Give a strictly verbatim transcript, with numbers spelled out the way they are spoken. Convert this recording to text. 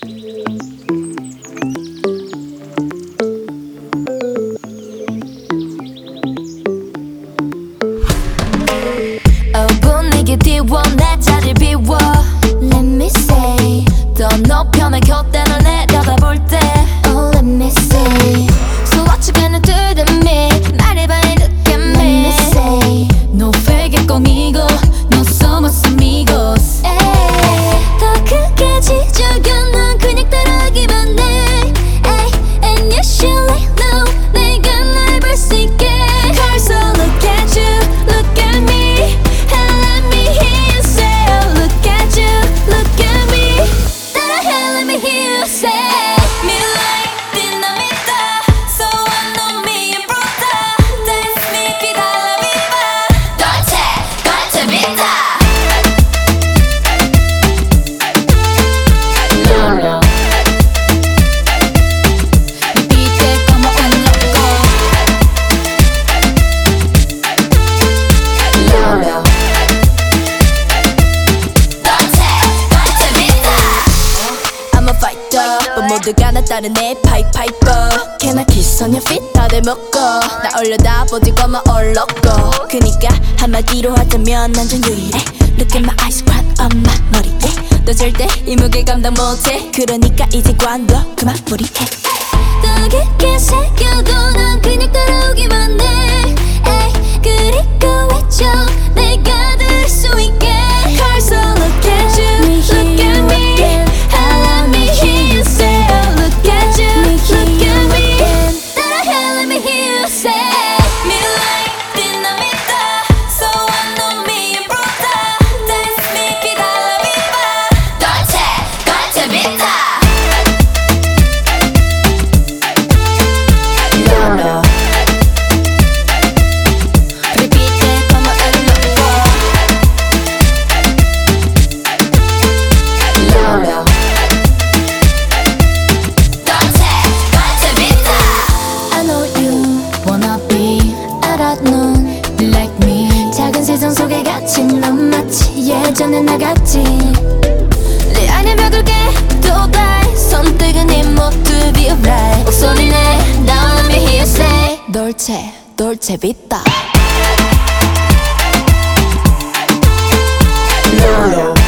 분위기 띄워 내 자리 비워 Let me say 더 높여 내 곁에 널 내려다볼 때 Oh let me say So what you gonna do to me 말해봐 and look at me Let me say No fake conmigo No somos amigos 더 크게 지저귀 난 그냥 따라하기만 해 And you should let know 내가 날 볼 수 있게 Cause so look at you Look at me 모두가 나 따르네 파이파이버 Can I kiss on your feet? 다들 먹고 나 올려다보지 거마 얼럭고 그니까 한마디로 하자면 난 좀 유일해 Look at my eyes, crown on my 머리에 너 절대 이 무게 감당 못해 그러니까 이제 관둬 그만 무리해 더 깊게 새겨도 난 그냥 따라오기만 해 에이, 그리고 외쳐 내가 될 수 있게 Cause I look at you, look at me And let me hear you say 세상 속에 갇힌 넌 마치 예전에 나 같지 내 안에 벽을 깨도 돼 선택은 네 모두 be right 목소리 내 Now let me hear you say Dolce, Dolce Vita Lolo